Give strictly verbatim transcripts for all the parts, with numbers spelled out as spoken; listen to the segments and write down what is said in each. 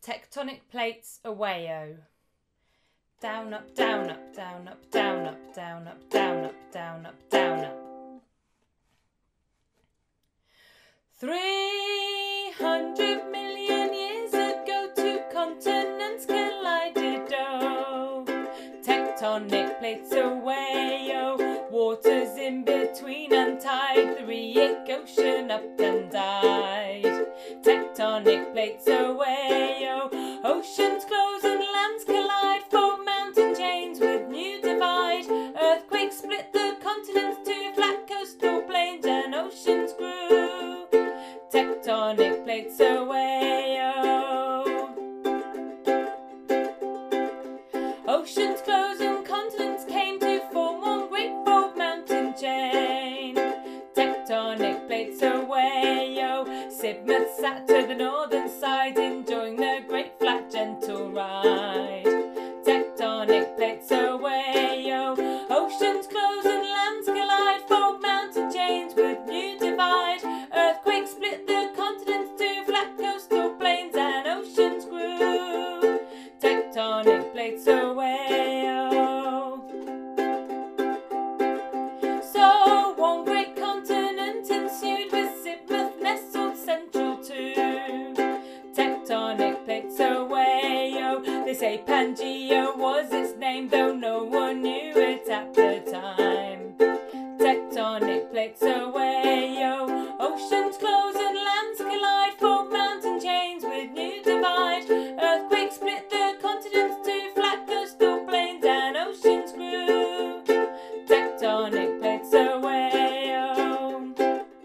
Tectonic plates away-o. Down, up, down, up, down, up, down, up, down, up, down, up, down, up, down, up. Three hundred million years ago, two continents collided, oh. Tectonic plates away-o. Waters in between untied, the Rheic Ocean up and died. Tectonic plates away-o. Oceans close and lands collide, four mountain chains with new divide. Earthquakes split the continents, two flat coastal plains, and oceans grew. Tectonic plates away-o. Oceans close and continents came to form one great fold mountain chain. Tectonic plates away-o. Sidmouth sat to the northern side, enjoying the great flat gentle ride. Tectonic plates away-o. Oceans close and lands collide, fold mountain chains with new divide. Earthquakes split the continents, two flat coastal plains, and oceans grew. Tectonic plates away-o. So one great continent ensued, with Sidmouth nestled central to. Tectonic plates away-o. They say Pangaea was its name, though no one knew it at the time. Tectonic plates away-o. Oceans close and lands collide, four mountain chains with new divide. Earthquakes split the continents, two flat coastal plains, and oceans grew. Tectonic plates away-o.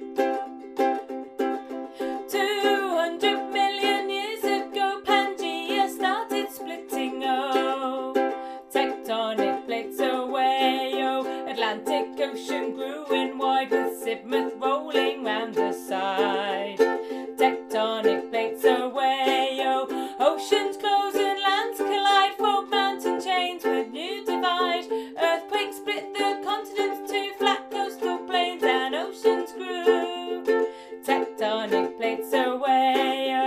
Two hundred million years ago, Pangaea started splitting, oh. Tectonic plates away-o. Atlantic Ocean grew in wide, with Sidmouth rolling round the side. Tectonic plates away-o. Oceans close and lands collide, fold mountain chains with new divide. Earthquakes split the continents, two flat coastal plains, and oceans grew. Tectonic plates away-o.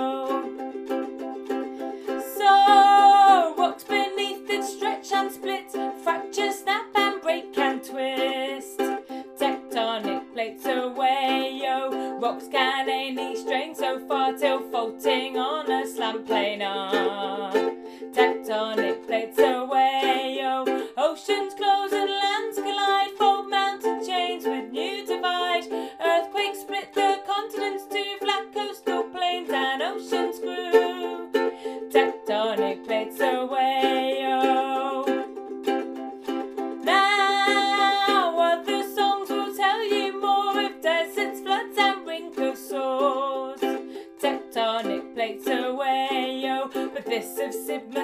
So rocks beneath it stretch and split, fracture, snap and break and twist. Tectonic plates away-o. Rocks can only strain so far till faulting on a slant planar. Tectonic plates away-o. Oceans close and lands collide, fold mountain chains with new divide. Earthquakes split the continents, two flat coastal plains, and oceans grew. Tectonic plates away-o. Now other songs will tell you more of deserts, floods and wrinkle-sores. Tectonic plates away-o. But this of Sidmouth